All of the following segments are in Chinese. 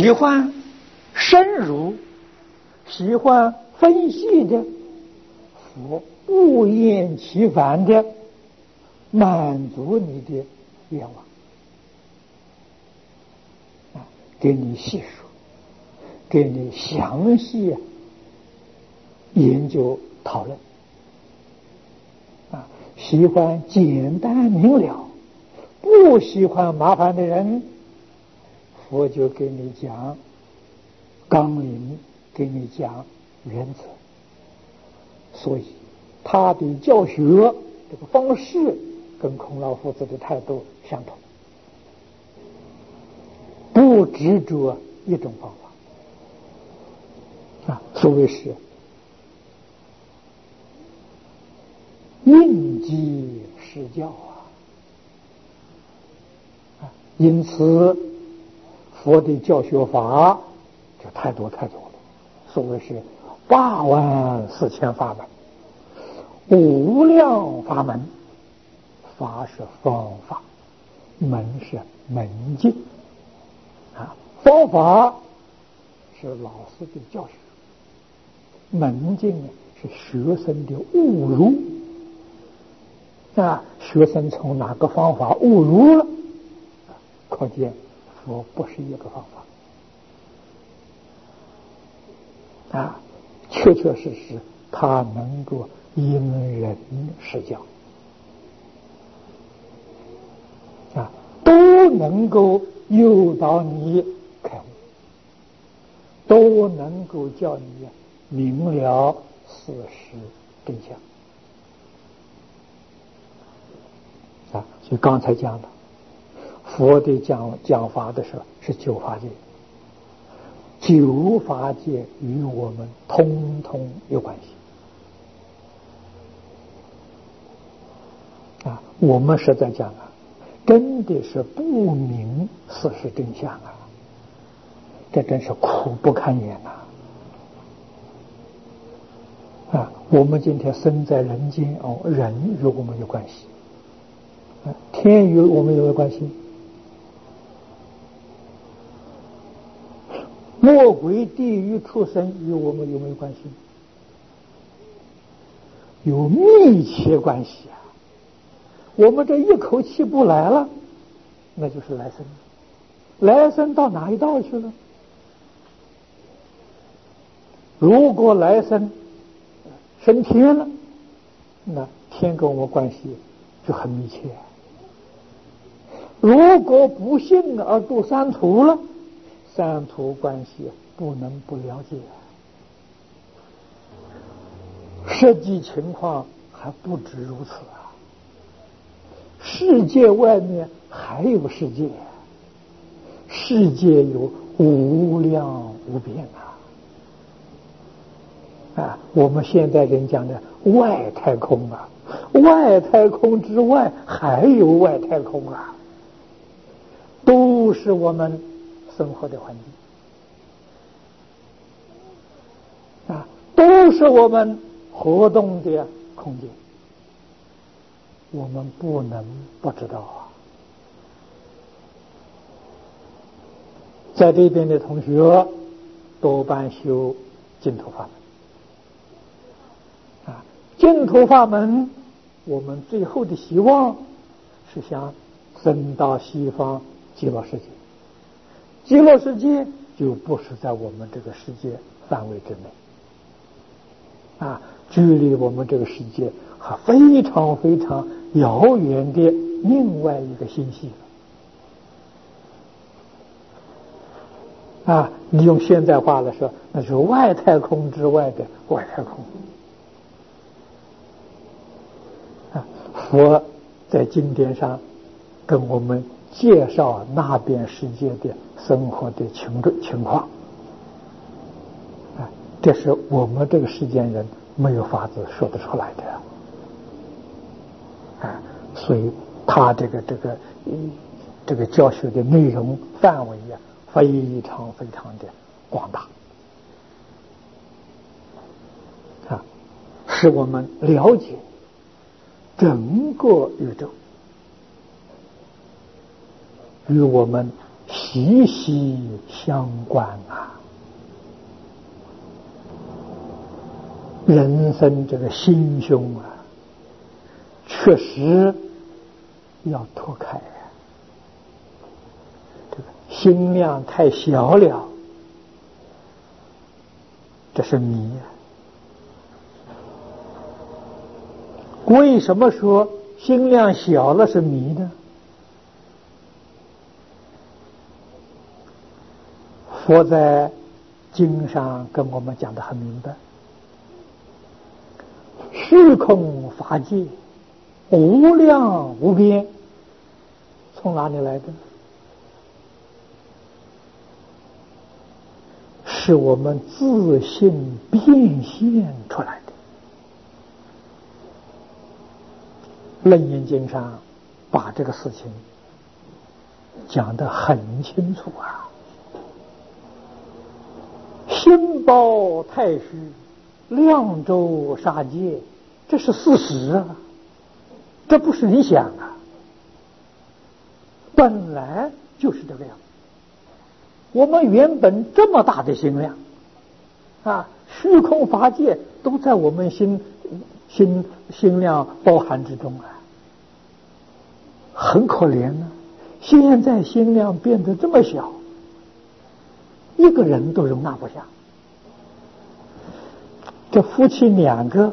喜欢深入、喜欢分析的，佛不厌其烦的满足你的愿望，给你细说，给你详细研究讨论。喜欢简单明了，不喜欢麻烦的人，佛就给你讲纲领，给你讲原则。所以他的教学这个方式跟孔老夫子的态度相同，不执着一种方法所谓是应机施教因此佛的教学法就太多了，所谓是84000法门，无量法门，法是方法，门是门径方法是老师的教学，门径是学生的误入学生从哪个方法误入了，可见佛不是一个方法确实他能够因人施教都能够诱导你开悟，都能够叫你明了事实真相所以刚才讲的佛的讲法的时候是9法界，9法界与我们通通有关系我们实在讲真的是不明事实真相这真是苦不堪言我们今天生在人间人与我们有关系，天与我们有没有关系？魔鬼、地狱、畜生与我们有没有关系？有密切关系我们这一口气不来了，那就是来生，来生到哪一道去了？如果来生升天了，那天跟我们关系就很密切。如果不幸而度三途了，三途关系不能不了解实际情况还不止如此世界外面还有世界，世界有无量无边我们现在人讲的外太空外太空之外还有外太空都是我们生活的环境都是我们活动的空间，我们不能不知道在这边的同学多半修净土法门净土法门，我们最后的希望是想升到西方极乐世界，极乐世界就不是在我们这个世界范围之内距离我们这个世界还非常非常遥远的另外一个星系你用现在话来说，那是外太空之外的外太空佛在经典上跟我们介绍那边世界的生活的情况这是我们这个世间人没有法子说得出来的所以他这个教学的内容范围非常非常的广大使我们了解整个宇宙与我们息息息相关啊！人生这个心胸啊，确实要脱开啊！这个心量太小了，这是迷啊！为什么说心量小了是迷呢？佛在经上跟我们讲得很明白，虚空法界无量无边，从哪里来的？是我们自性变现出来的。楞严经上把这个事情讲得很清楚啊！心包太虚，量周沙界，这是事实啊，这不是你想啊，本来就是这个样。我们原本这么大的心量啊，虚空法界都在我们心量包含之中啊，很可怜呢。现在心量变得这么小，一个人都容纳不下。这夫妻两个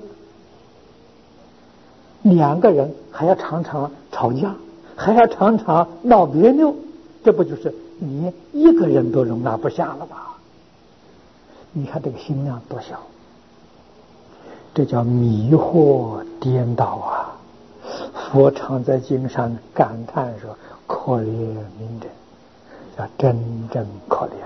人还要常常吵架，还要常常闹别扭，这不就是你一个人都容纳不下了吧？你看这个心量多小，这叫迷惑颠倒啊！佛常在经上感叹说：“可怜悯人，叫真正可怜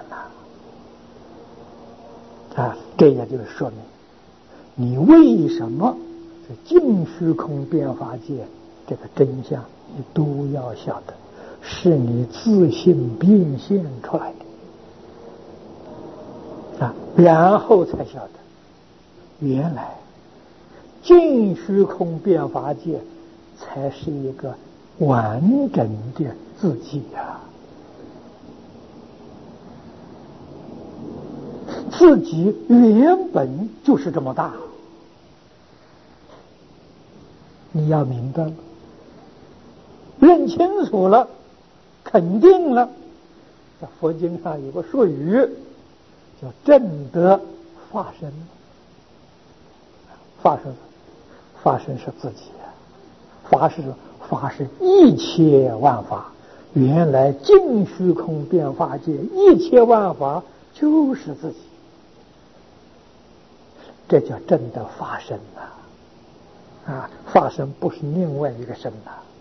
呐！”啊，这也就是说明你为什么这净虚空变法界这个真相，你都要晓得，是你自性变现出来的啊，然后才晓得，原来净虚空变法界才是一个完整的自己呀！自己原本就是这么大，你要明白了，认清楚了，肯定了。在佛经上有个术语叫正得法身。法身是自己啊，法是一切万法，原来净虚空变法界一切万法就是自己，这叫真的法身啊！法身不是另外一个身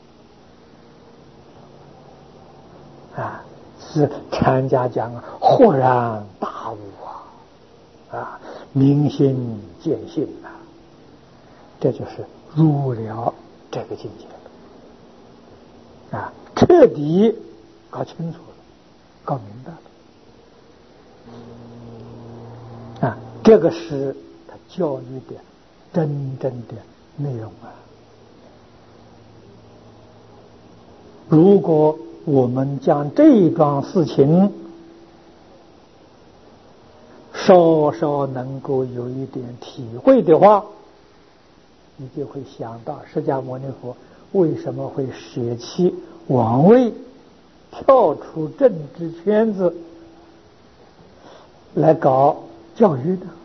啊！是禅家讲豁然大悟啊，明心见性啊，这就是入了这个境界啊，彻底搞清楚了，搞明白了啊，这个是他教育的真正的内容啊。如果我们将这一桩事情稍稍能够有一点体会的话，你就会想到释迦牟尼佛为什么会舍弃王位，跳出政治圈子来搞教育的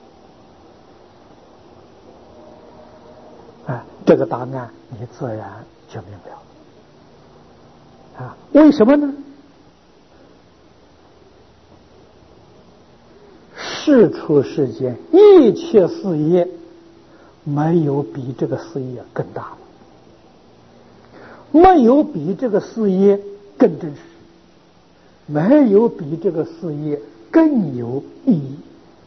啊，这个答案你自然就明了啊。为什么呢？世出世间一切事业，没有比这个事业更大了，没有比这个事业更真实，没有比这个事业更有意义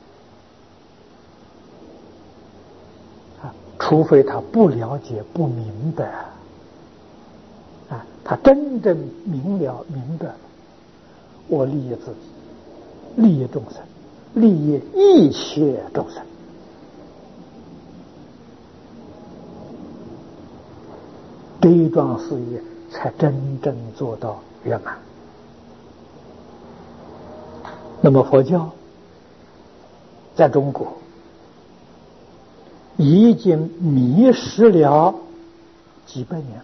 啊！除非他不了解、不明白啊，他真正明白了，我利益自己，利益众生，利益一切众生。这一桩事业才真正做到圆满那么佛教在中国已经迷失了几百年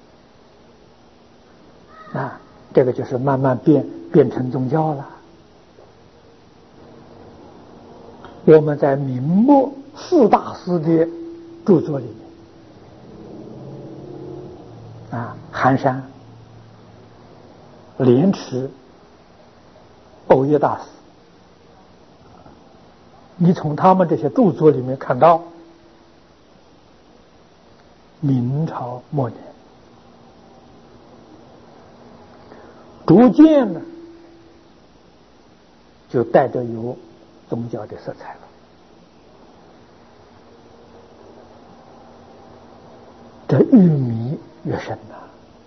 了啊，这个就是慢慢变成宗教了。我们在明末四大师的著作里面啊，寒山、莲池、欧耶大师，你从他们这些著作里面看到，明朝末年逐渐呢就带着有宗教的色彩了。这越迷越深呐。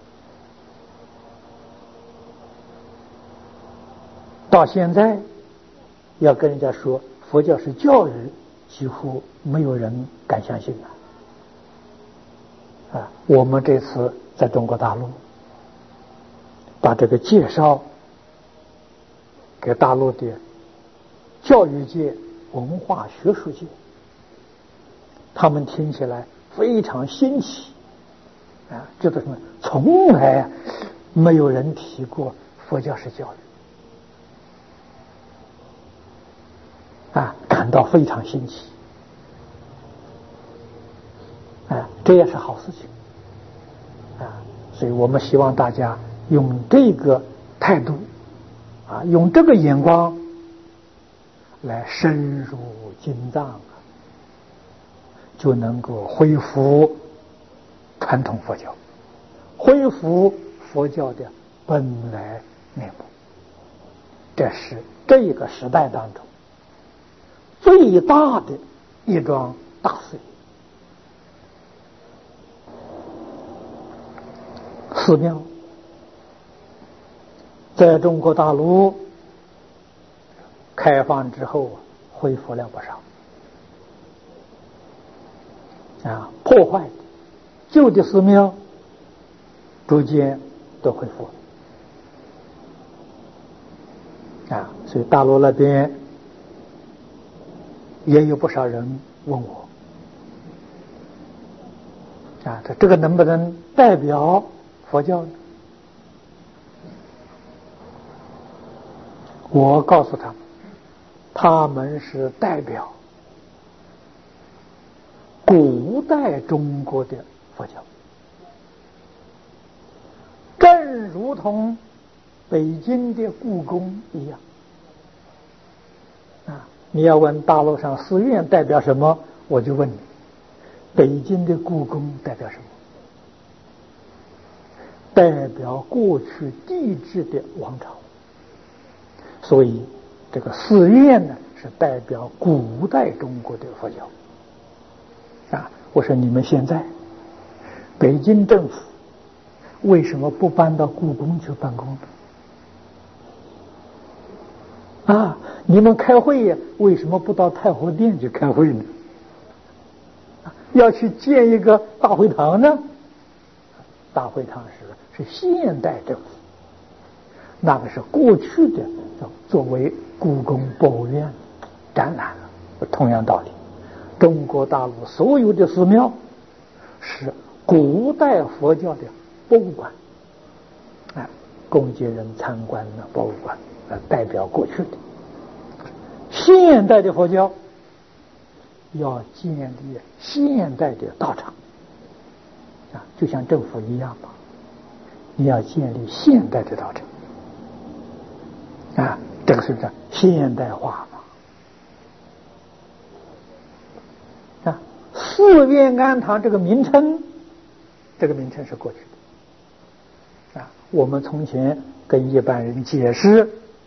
到现在要跟人家说佛教是教育，几乎没有人敢相信了。啊，我们这次在中国大陆把这个介绍给大陆的教育界、文化学术界，他们听起来非常新奇啊，觉得什么？从来没有人提过佛教是教育啊，感到非常新奇啊，这也是好事情啊，所以我们希望大家用这个态度啊，用这个眼光来深入经藏，就能够恢复传统佛教，恢复佛教的本来面目。这是这个时代当中最大的一桩大事业。寺庙在中国大陆开放之后恢复了不少啊，破坏的旧的寺庙逐渐都恢复啊，所以大陆那边也有不少人问我啊，这个能不能代表佛教呢？我告诉他们，他们是代表古代中国的佛教，正如同北京的故宫一样啊。你要问大陆上寺院代表什么，我就问你，北京的故宫代表什么？代表过去帝制的王朝。所以这个寺院呢，是代表古代中国的佛教啊。我说你们现在北京政府为什么不搬到故宫去办公呢？啊，你们开会呀，为什么不到太和殿去开会呢？要去建一个大会堂呢？大会堂是现代政府，那个是过去的作为故宫博物院展览了。同样道理，中国大陆所有的寺庙是古代佛教的博物馆啊，供给人参观的博物馆，代表过去的。现代的佛教要建立现代的道场啊，就像政府一样嘛，你要建立现代的道场啊，这个是叫现代化嘛啊。寺院庵堂这个名称是过去的啊，我们从前跟一般人解释，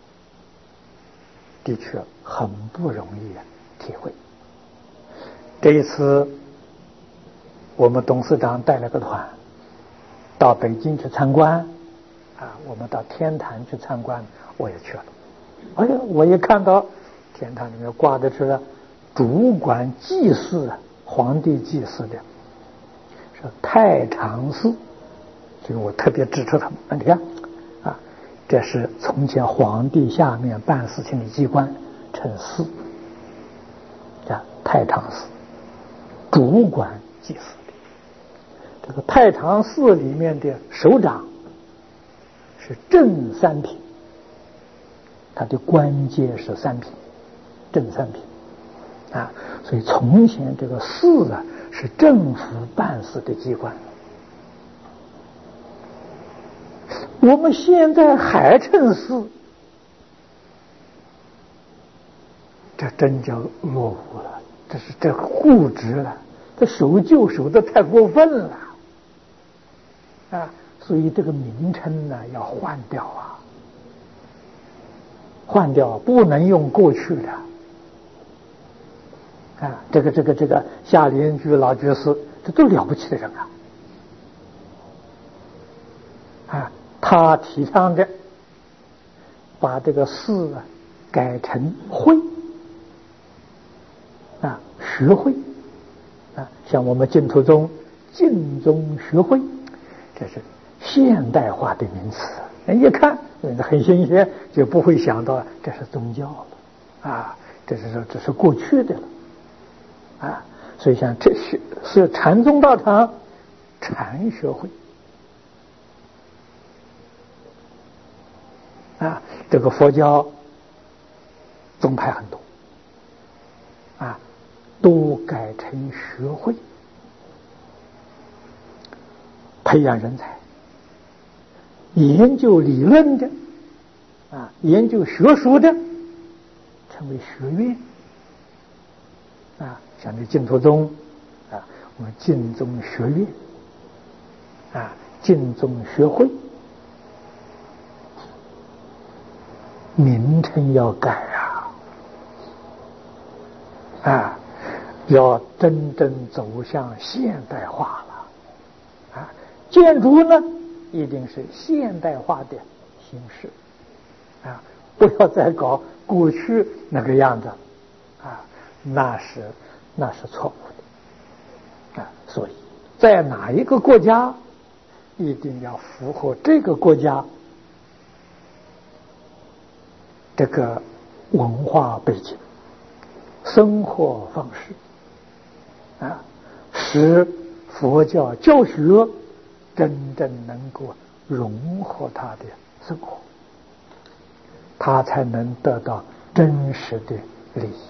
的确很不容易体会。这一次我们董事长带了个团到北京去参观啊，我们到天坛去参观，我也去了。哎呀，我一看到天坛里面挂的是主管祭祀皇帝祭祀的是太常寺，这个我特别指出他们，你看啊， 这是从前皇帝下面办事情的机关，称司啊，太常司主管祭祀的。这个太常寺里面的首长是正三品，他的官阶是三品，正三品啊，所以从前这个寺啊是政府办事的机关。我们现在还称寺，这真叫落伍了，这固执了，这守旧守得太过分了啊！所以这个名称呢要换掉啊，换掉，不能用过去的啊！这个夏莲居老居士，这都了不起的人啊！啊，他提倡的把这个寺啊改成会啊，学会啊，像我们净土宗净宗学会，这是现代化的名词，人一看很新鲜，就不会想到这是宗教了啊，这是过去的了啊，所以像这是禅宗道场禅学会啊，这个佛教宗派很多啊，都改成学会，培养人才，研究理论的啊，研究学术的成为学院啊，像这净土宗啊，我们净宗学院啊，净宗学会，名称要改啊，要真正走向现代化了啊！建筑呢，一定是现代化的形式啊，不要再搞过去那个样子啊，那是错误的啊！所以，在哪一个国家，一定要符合这个国家这个文化背景、生活方式啊，使佛教教学真正能够融合他的生活，他才能得到真实的利益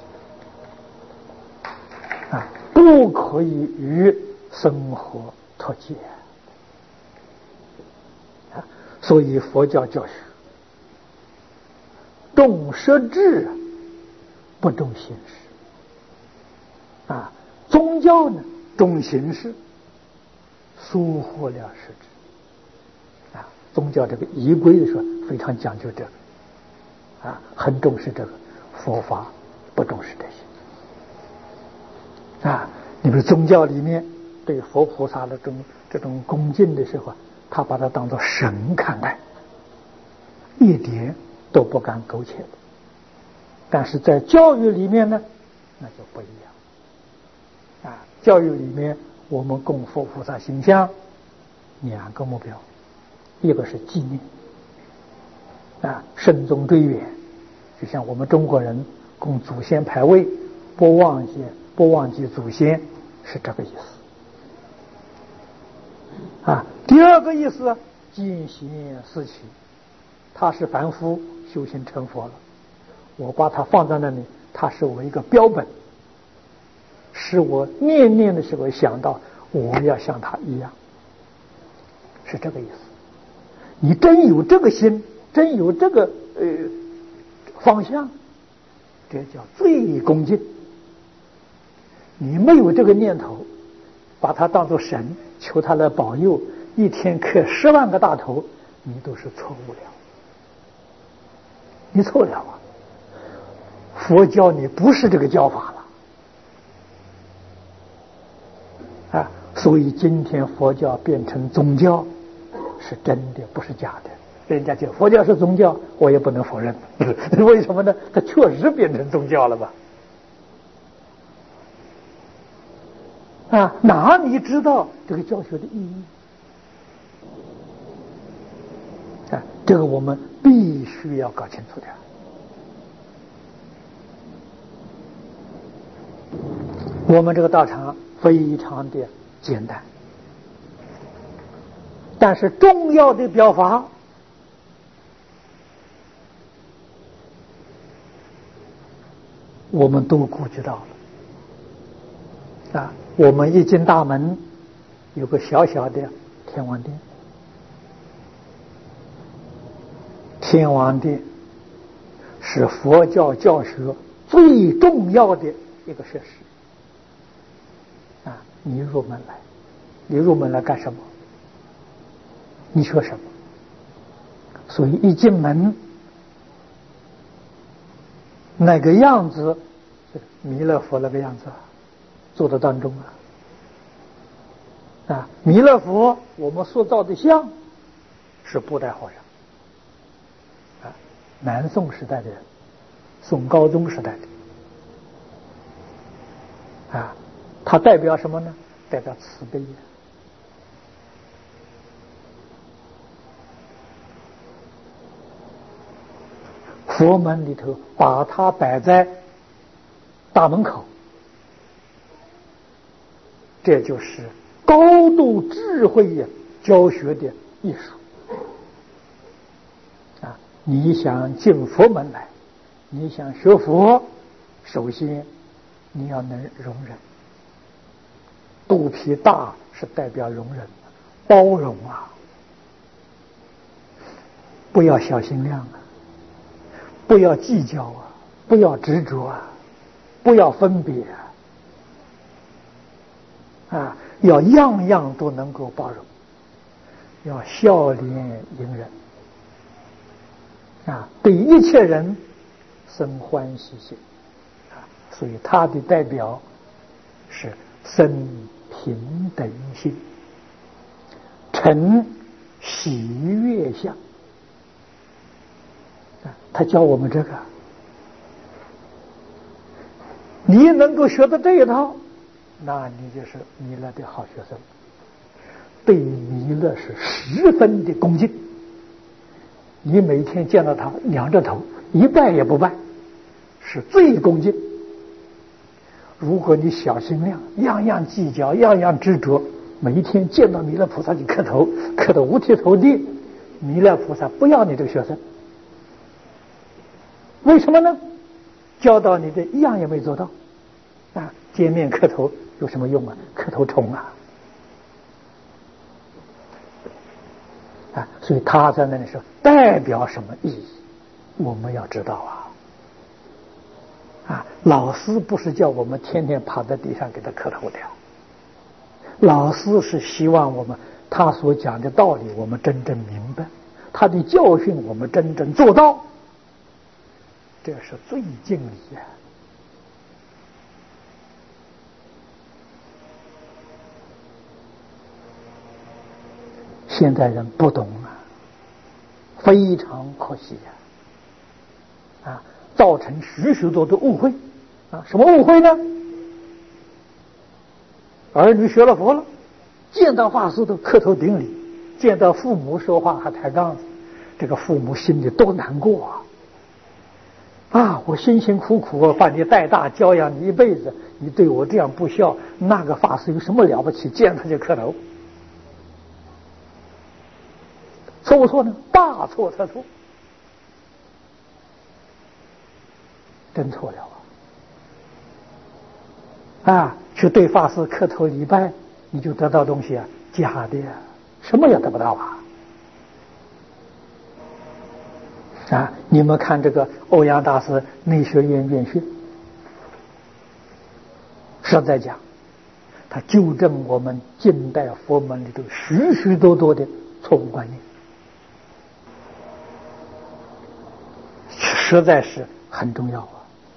啊，不可以与生活脱节啊。所以佛教教学重实质，不重形式啊。宗教呢，重形式，疏忽了实质啊。宗教这个仪规的时候非常讲究这个啊，很重视这个，佛法不重视这些啊。你比如宗教里面对佛菩萨的这种恭敬的时候，他把它当作神看待，一点都不敢苟且的。但是在教育里面呢，那就不一样啊。教育里面我们供佛菩萨形象两个目标，一个是纪念啊，慎终追远，就像我们中国人供祖先牌位，不忘记祖先，是这个意思啊。第二个意思，尽心思起，他是凡夫修行成佛了，我把它放在那里，它是我一个标本，使我念念的时候想到我要像他一样，是这个意思。你真有这个心，真有这个方向，这叫最恭敬。你没有这个念头，把它当作神，求他来保佑，一天磕10万个大头，你都是错误了，你错了啊！佛教你不是这个教法了啊！所以今天佛教变成宗教是真的，不是假的。人家讲佛教是宗教，我也不能否认。为什么呢？它确实变成宗教了吧？啊，哪里知道这个教学的意义这个我们必须要搞清楚的。我们这个道场非常的简单，但是重要的表法我们都顾及到了。我们一进大门有个小小的天王殿，天王殿是佛教教学最重要的一个设施。你入门来，你入门来干什么？你学什么？所以一进门，那个样子，弥勒佛那个样子，坐在当中弥勒佛我们塑造的像是布袋和尚，南宋时代的人，宋高宗时代的，它代表什么呢？代表慈悲。佛门里头把它摆在大门口，这就是高度智慧教学的艺术。你想进佛门来，你想学佛，首先你要能容忍。肚皮大是代表容忍，包容不要小心量不要计较不要执着不要分别要样样都能够包容，要笑脸迎人对一切人生欢喜心所以它的代表是生平等心，成喜悦相。他教我们这个，你能够学到这一套，那你就是弥勒的好学生，对弥勒是十分的恭敬。你每天见到他仰着头一拜也不拜，是最恭敬。如果你小心量，样样计较，样样执着，每一天见到弥勒菩萨就磕头，磕得五体投地，弥勒菩萨不要你这个学生。为什么呢？教导你的一样也没做到见面磕头有什么用磕头虫所以他在那里说代表什么意义，我们要知道老师不是叫我们天天趴在地上给他磕头的，老师是希望我们他所讲的道理我们真正明白，他的教训我们真正做到，这是最敬礼现在人不懂非常可惜造成许许多多误会什么误会呢？儿女学了佛了，见到法师都磕头顶礼，见到父母说话还抬杠子，这个父母心里多难过我辛辛苦苦把你带大，教养你一辈子，你对我这样不孝，那个法师有什么了不起？见他就磕头，错不错呢？大错特错，真错了去对法师磕头礼拜，你就得到东西假的什么也得不到你们看这个欧阳大师内学院院训，实在讲，他纠正我们近代佛门里头许许多多的错误观念，实在是很重要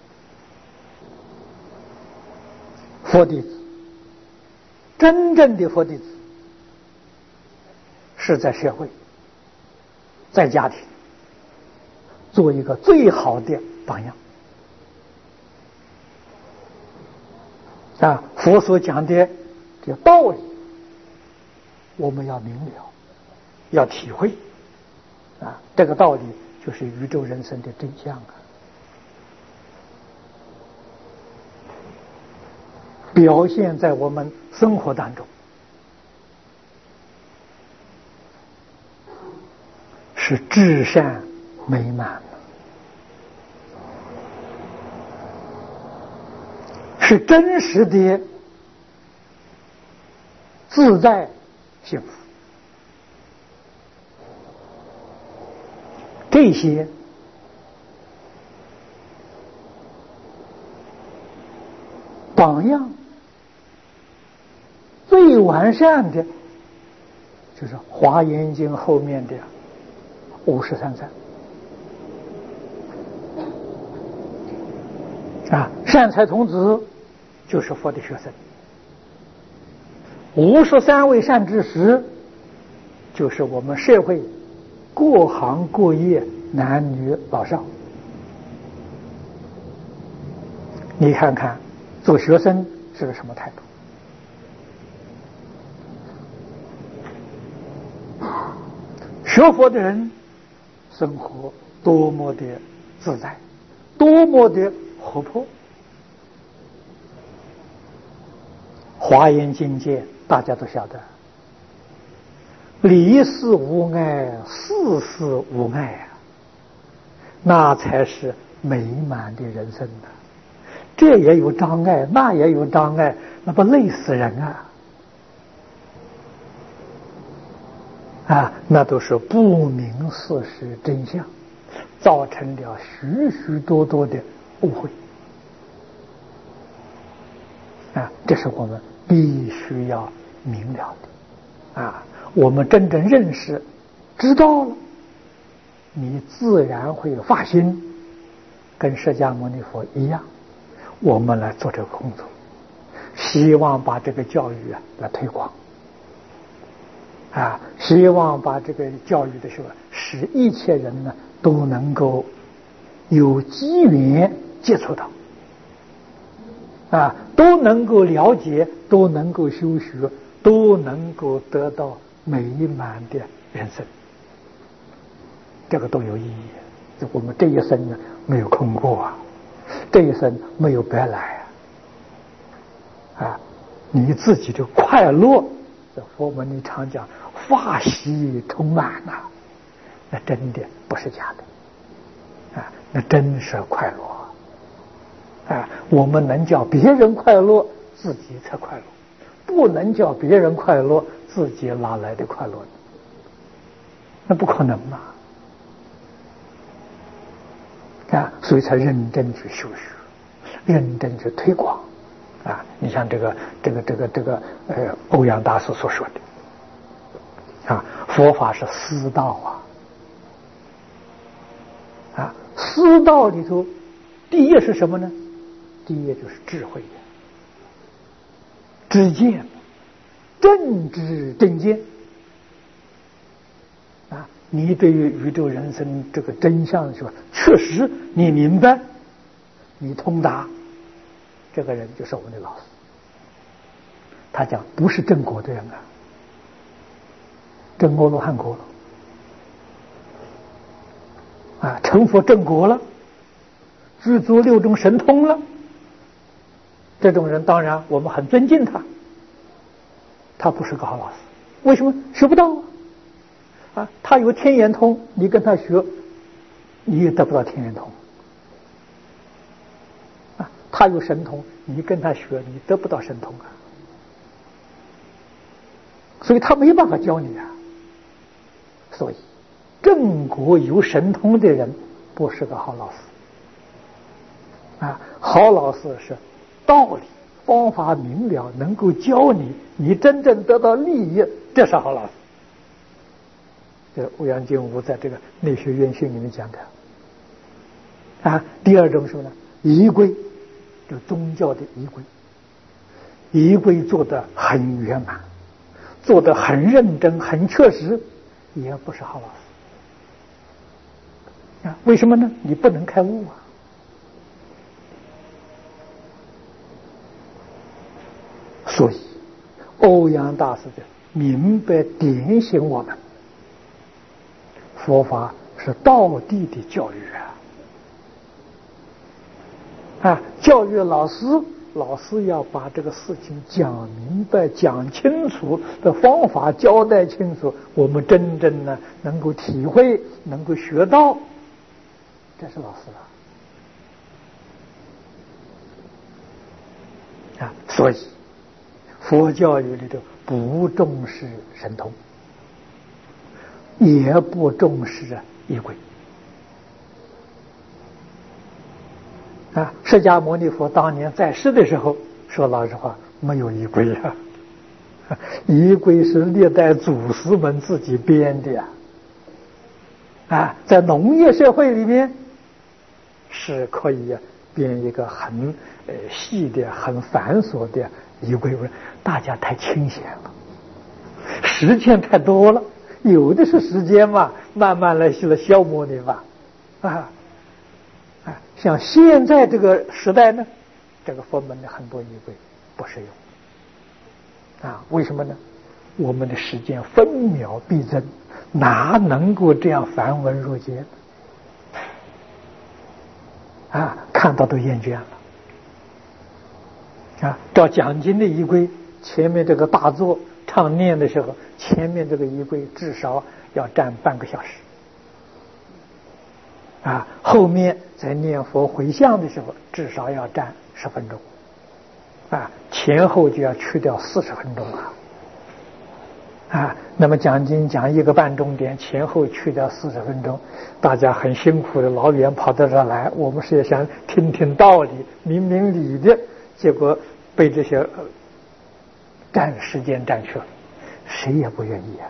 佛弟子，真正的佛弟子是在社会，在家庭做一个最好的榜样佛所讲的这个道理我们要明了，要体会这个道理就是宇宙人生的真相表现在我们生活当中，是至善美满的，是真实的自在幸福。这些榜样最完善的就是《华严经》后面的53善善财童子就是佛的学生，53位善知识就是我们社会各行各业男女老少。你看看做学生是个什么态度？学佛的人生活多么的自在，多么的活泼。华严境界大家都晓得，离事无碍，事事无碍那才是美满的人生的。这也有障碍，那也有障碍，那不累死人那都是不明事实真相，造成了许许多多的误会这是我们必须要明了的我们真正认识知道了，你自然会发心跟释迦牟尼佛一样，我们来做这个工作，希望把这个教育来推广希望把这个教育的时候使一切人呢都能够有机缘接触到都能够了解，都能够修学，都能够得到美满的人生，这个都有意义。我们这一生呢没有空过这一生没有白来你自己的快乐，这佛门里常讲法喜充满那真的不是假的那真是快乐我们能叫别人快乐，自己才快乐，不能叫别人快乐，自己哪来的快乐呢？那不可能所以才认真去修学，认真去推广你像这个欧阳大师所说的佛法是私道私道里头第一是什么呢？第一就是智慧知见，正知正见你对于宇宙人生这个真相说确实你明白，你通达，这个人就是我们的老师。他讲不是正果的人正阿罗汉果了成佛正果了，具足六种神通了，这种人当然我们很尊敬他，他不是个好老师。为什么？学不到他有天眼通，你跟他学你也得不到天眼通他有神通，你跟他学你得不到神通所以他没办法教你所以正果有神通的人不是个好老师好老师是道理方法明了，能够教你，你真正得到利益，这是好老师。这欧阳靖无在这个内学院训里面讲的第二种什么呢？仪规，就宗教的仪规，仪规做得很圆满，做得很认真很确实，也不是好老师为什么呢？你不能开悟所以欧阳大师的明白点醒我们， 佛法是道地的教育教育老师要把这个事情讲明白、讲清楚的方法交代清楚，我们真正呢能够体会、能够学到，这是老师所以佛教育里头不重视神通，也不重视仪轨释迦牟尼佛当年在世的时候，说老实话，没有仪轨仪轨是历代祖师们自己编的在农业社会里面是可以编一个很细的、很繁琐的仪轨，大家太清闲了，时间太多了，有的是时间嘛，慢慢来消磨你吧像现在这个时代呢，这个佛门的很多仪轨不适用为什么呢？我们的时间分秒必争，哪能够这样繁文缛节看到都厌倦了照讲经的仪轨，前面这个大座唱念的时候，前面这个仪轨至少要站半个小时后面在念佛回向的时候至少要站10分钟前后就要去掉40分钟那么讲经讲1个半钟点，前后去掉40分钟，大家很辛苦的老远跑到这来，我们是想听听道理、明明理的，结果被这些时间占去了，谁也不愿意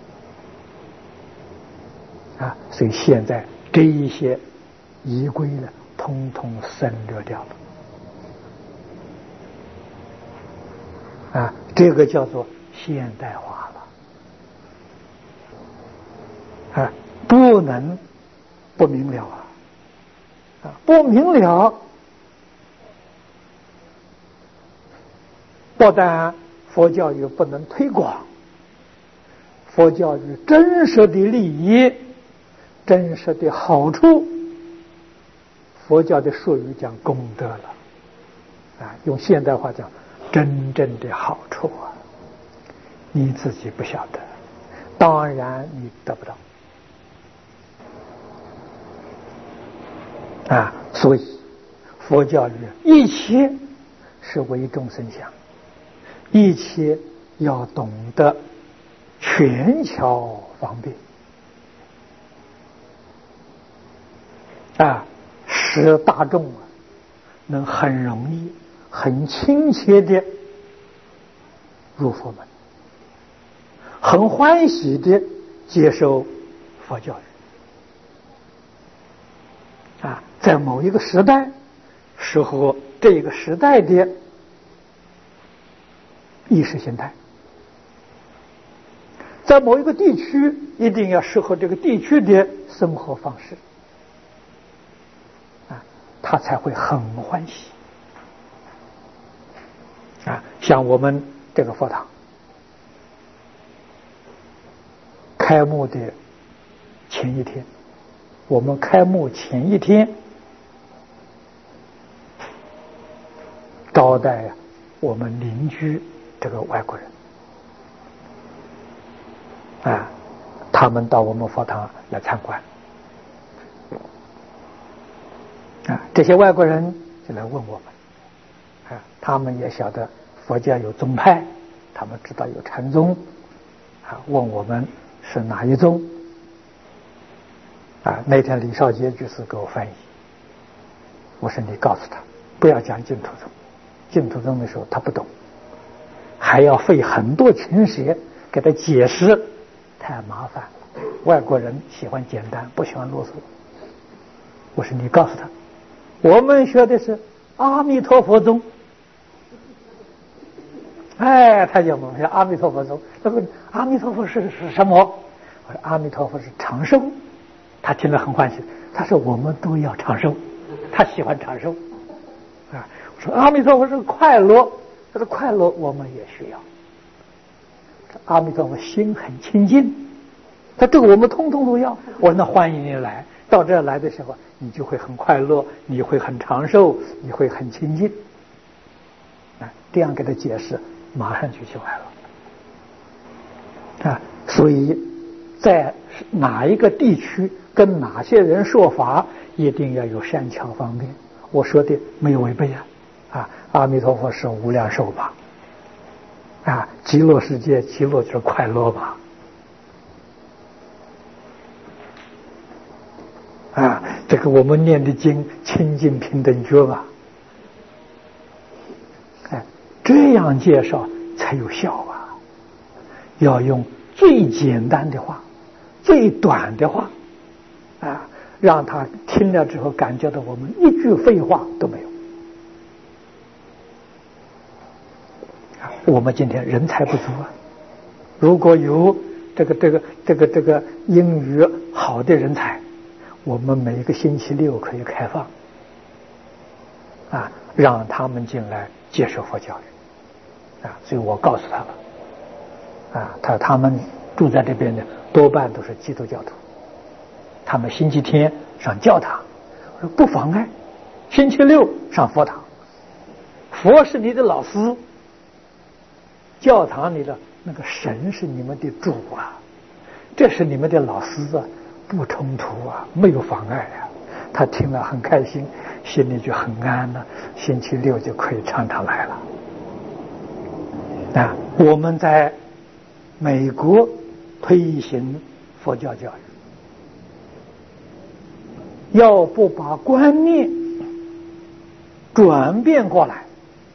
所以现在这一些仪轨呢，通通省略掉了这个叫做现代化了不能不明了不明了，不但佛教育不能推广，佛教育真实的利益、真实的好处，佛教的术语讲功德了用现代话讲真正的好处你自己不晓得，当然你得不到所以佛教育一切是为众生想，一切要懂得权巧方便使大众能很容易、很亲切的入佛门，很欢喜的接受佛教育在某一个时代适合这个时代的意识形态，在某一个地区一定要适合这个地区的生活方式他才会很欢喜像我们这个佛堂开幕的前一天，我们开幕前一天招待我们邻居这个外国人他们到我们佛堂来参观这些外国人就来问我们他们也晓得佛教有宗派，他们知道有禅宗问我们是哪一宗那天李少杰居士给我翻译，我说你告诉他不要讲净土宗，净土宗的时候他不懂，还要费很多唇舌给他解释，太麻烦了，外国人喜欢简单，不喜欢啰嗦。我说你告诉他我们学的是阿弥陀佛宗他就问阿弥陀佛宗，他问阿弥陀佛是什么？我说阿弥陀佛是长寿，他听得很欢喜，他说我们都要长寿，他喜欢长寿我说阿弥陀佛是快乐，他说快乐我们也需要，阿弥陀佛心很清净他这个我们通通都要。我说那欢迎你来，到这儿来的时候，你就会很快乐，你会很长寿，你会很清净。这样给他解释，马上就起来了。所以在哪一个地区跟哪些人说法，一定要有善巧方便。我说的没有违背阿弥陀佛是无量寿吧，极乐世界，极乐就是快乐吧，这个我们念的经清净平等觉吧，这样介绍才有效要用最简单的话，最短的话让他听了之后感觉到我们一句废话都没有。我们今天人才不足如果有这个英语好的人才，我们每个星期六可以开放让他们进来接受佛教育所以我告诉他了他们住在这边的多半都是基督教徒，他们星期天上教堂，我说不妨碍，星期六上佛堂，佛是你的老师，教堂里的那个神是你们的主这是你们的老师不冲突没有妨碍他听了很开心，心里就很安了，星期六就可以常常来了我们在美国推行佛教教育，要不把观念转变过来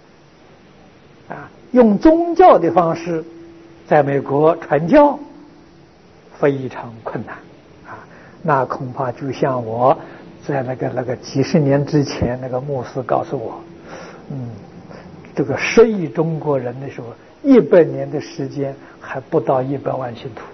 用宗教的方式在美国传教非常困难那恐怕就像我在那个几十年之前那个牧师告诉我这个10亿中国人的时候，100年的时间还不到100万信徒，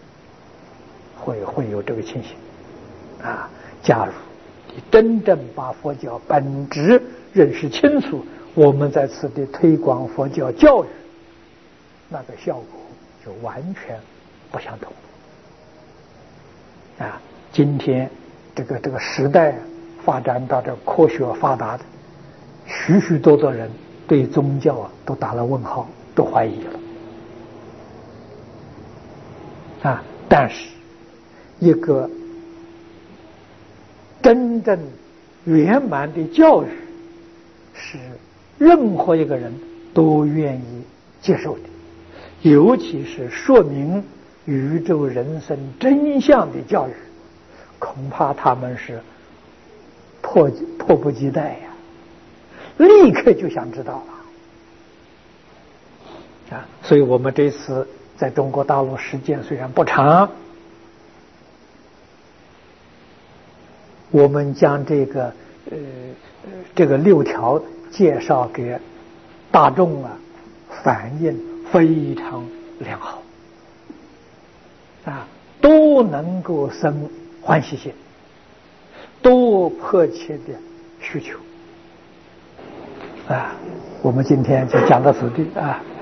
会有这个情形假如你真正把佛教本质认识清楚，我们在此地推广佛教教育，那个效果就完全不相同今天这个时代发展到这科学发达的，许许多多人对宗教都打了问号，都怀疑了但是一个真正圆满的教育是任何一个人都愿意接受的，尤其是说明宇宙人生真相的教育，恐怕他们是迫不及待立刻就想知道了所以我们这次在中国大陆时间虽然不长，我们将这个6条介绍给大众反应非常良好都能够生欢喜心，都迫切的需求我们今天就讲到此地